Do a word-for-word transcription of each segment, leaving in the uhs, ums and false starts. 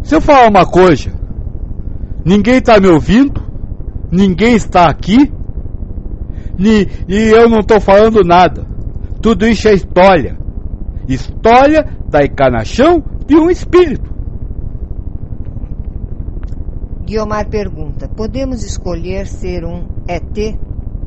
Se eu falar uma coisa, ninguém está me ouvindo, ninguém está aqui, e, e eu não estou falando nada. Tudo isso é história. História da encarnação de um espírito. Guiomar pergunta: podemos escolher ser um E T?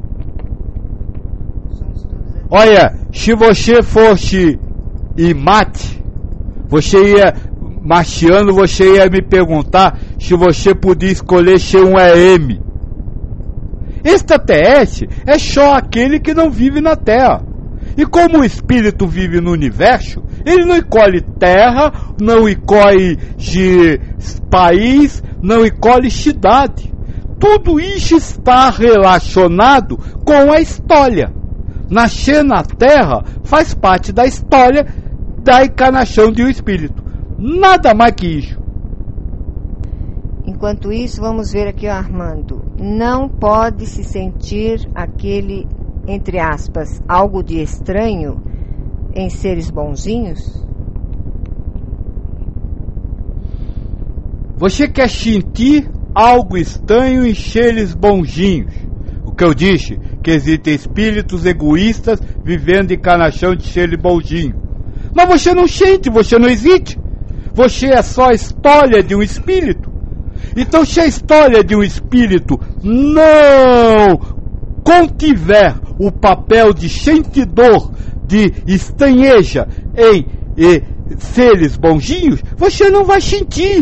Olha, se você fosse e mate, você ia, marciano, você ia me perguntar se você podia escolher ser um E M. Extraterrestre é só aquele que não vive na Terra. E como o espírito vive no universo, ele não escolhe terra, não escolhe de país, não escolhe cidade. Tudo isso está relacionado com a história. Nascer na Terra faz parte da história da encarnação de um espírito. Nada mais que isso. Enquanto isso, vamos ver aqui o Armando. Não pode se sentir aquele, entre aspas, algo de estranho em seres bonzinhos? Você quer sentir algo estranho em seres bonzinhos? O que eu disse, que existem espíritos egoístas vivendo encarnação de seres bonzinhos. Mas você não sente, você não existe. Você é só a história de um espírito. Então, se a história de um espírito não contiver o papel de sentidor, de estranheja em, em seres bonzinhos, você não vai sentir.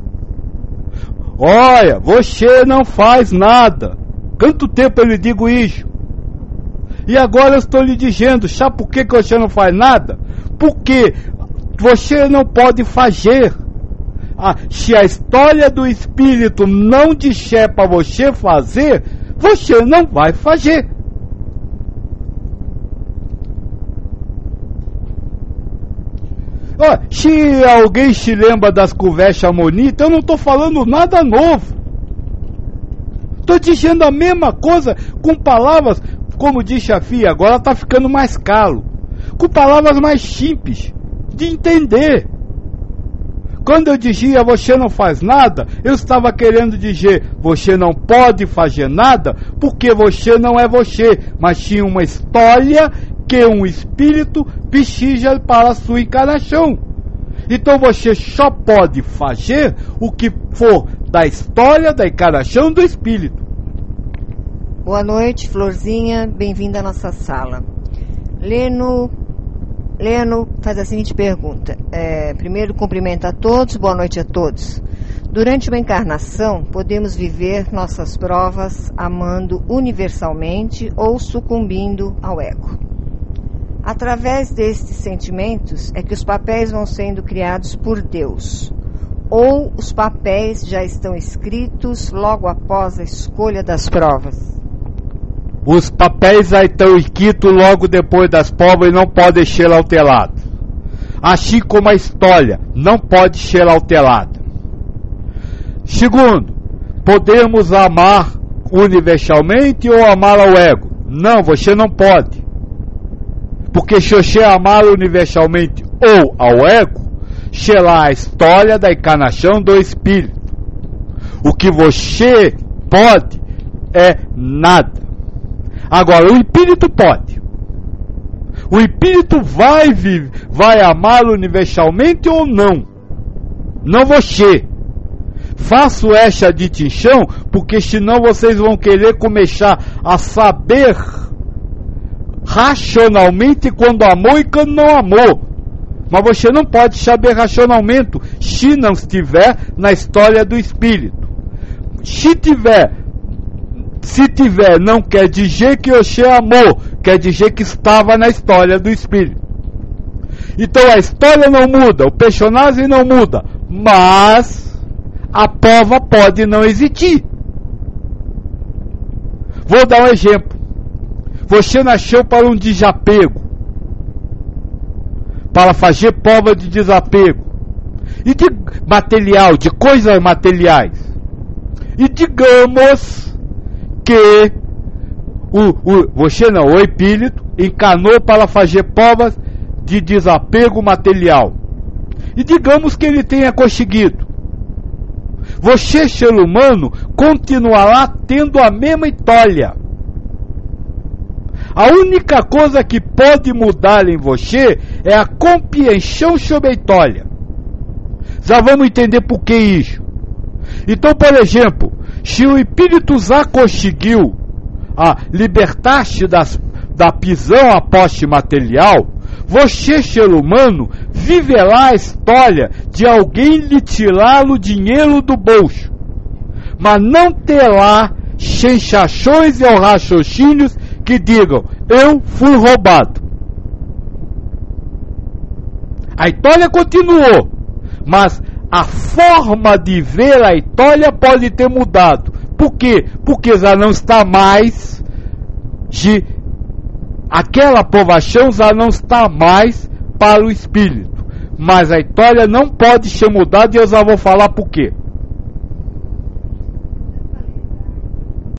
Olha, você não faz nada. Quanto tempo eu lhe digo isso? E agora eu estou lhe dizendo, sabe por que, que você não faz nada? Porque você não pode fazer. Ah, se a história do espírito não disser para você fazer, você não vai fazer. Ah, se alguém se lembra das conversas bonitas, eu não estou falando nada novo. Estou dizendo a mesma coisa com palavras, como disse a Fia, agora está ficando mais calo. Com palavras mais simples de entender. Quando eu dizia você não faz nada, eu estava querendo dizer você não pode fazer nada porque você não é você, mas tinha uma história que um espírito precisa para a sua encarnação. Então você só pode fazer o que for da história da encarnação do espírito. Boa noite, Florzinha, bem-vinda à nossa sala. Leno, Leno faz a seguinte pergunta. É, primeiro, cumprimenta a todos, boa noite a todos. Durante uma encarnação, podemos viver nossas provas amando universalmente ou sucumbindo ao ego. Através destes sentimentos é que os papéis vão sendo criados por Deus. Ou os papéis já estão escritos logo após a escolha das provas? Os papéis já estão escritos logo depois das provas e não podem ser alterados. Assim como a história não pode ser alterada. Segundo, podemos amar universalmente ou amar ao ego? Não, você não pode. Porque se você amar universalmente ou ao ego, será a história da encarnação do espírito. O que você pode é nada. Agora, o espírito pode. O espírito vai, vai amar universalmente ou não? Não você. Faço essa distinção porque senão vocês vão querer começar a saber racionalmente quando amou e quando não amou. Mas você não pode saber racionalmente se não estiver na história do espírito. Se tiver, se tiver, não quer dizer que você amou, quer dizer que estava na história do espírito. Então a história não muda, o personagem não muda, mas a prova pode não existir. Vou dar um exemplo. Você nasceu para um desapego, para fazer prova de desapego e de material, de coisas materiais. E digamos que o, o, você não, o espírito encarnou para fazer provas de desapego material. E digamos que ele tenha conseguido. você, ser humano, continuará tendo a mesma história. A única coisa que pode mudar em você é a compreensão sobre a história. Já vamos entender por que isso. Então, por exemplo, se o Espírito já conseguiu a libertar-se das, da prisão após material, você, ser humano, viverá a história de alguém lhe tirar o dinheiro do bolso, mas não terá sensações ou raciocínios que digam, eu fui roubado. A história continuou, mas a forma de ver a história pode ter mudado. Por quê? Porque já não está mais de... Aquela aprovação já não está mais para o espírito. Mas a história não pode ser mudada e eu já vou falar por quê.